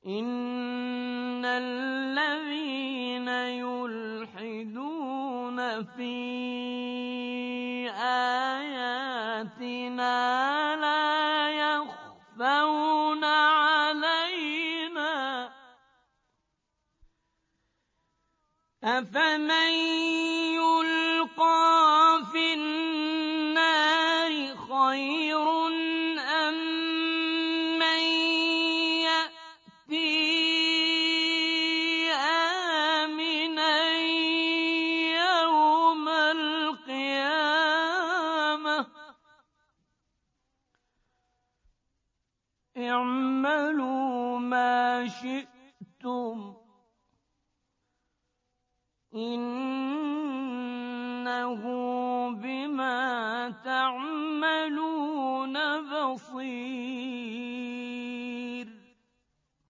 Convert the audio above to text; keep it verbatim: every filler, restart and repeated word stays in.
إِنَّ الَّذِينَ يُلْحِدُونَ فِي آيَاتِنَا لَا يَخْفَوْنَ عَلَيْنَا ۗ أَفَمَن يُلْقَىٰ فِي النَّارِ خَيْرٌ أَم مَّن يَأْتِي آمِنًا يَوْمَ الْقِيَامَةِ ۚ اعْمَلُوا مَا شِئْتُمْ إِنَّهُ بِمَا تَعْمَلُونَ بَصِيرٌ.